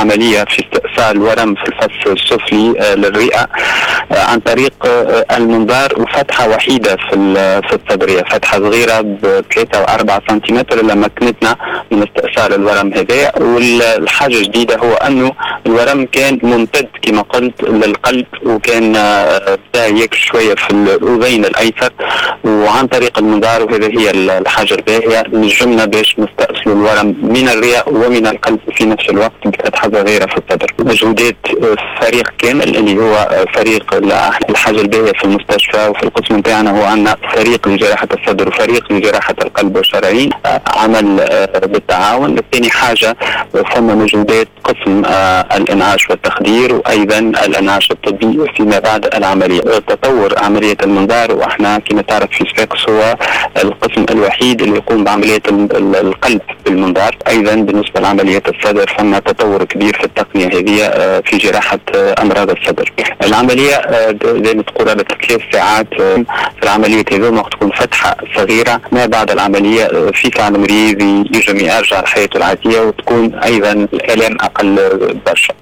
العملية في استئصال ورم في الفص السفلي للرئة عن طريق المنظار وفتحة وحيدة في الصدرية، فتحة صغيرة ب3 أو 4 سنتيمتر اللي مكنتنا من استئصال الورم هذا. والحاجة الجديدة هو أنه الورم كان ممتد كما قلت للقلب، وكان يكش شوية في الأذين الأيسر، وعن طريق المنظار، وهذه هي الحاجة الباهية نجمنا باش نستأصل الورم من الرئة ومن القلب في نفس الوقت بفتحة صغيرة في الصدر. مجهودات فريق كامل اللي هو فريق الحاجة الباهية في المستشفى وفي القسم نتاعنا، هو عندنا فريق لجراحة الصدر وفريق لجراحة القلب والشرايين عمل بالتعاون. الثاني حاجة ثم مجهودات قسم الإنعاش والتخدير وأيضا الإنعاش الطبي فيما بعد العملية. تطور عملية المنظار، وإحنا كما تعرف في صفاقس هو القسم الوحيد اللي يقوم بعملية القلب بالمنظار. أيضا بالنسبة لعملية الصدر ثم تطور كبير في التقنية هذه في جراحة أمراض الصدر. العملية زي ما تقول على 3 ساعات. في العملية هذه تكون فتحة صغيرة، ما بعد العملية في فعل مريض يجم يرجع لحياته العادية، وتكون أيضا الآلام أقل برشا.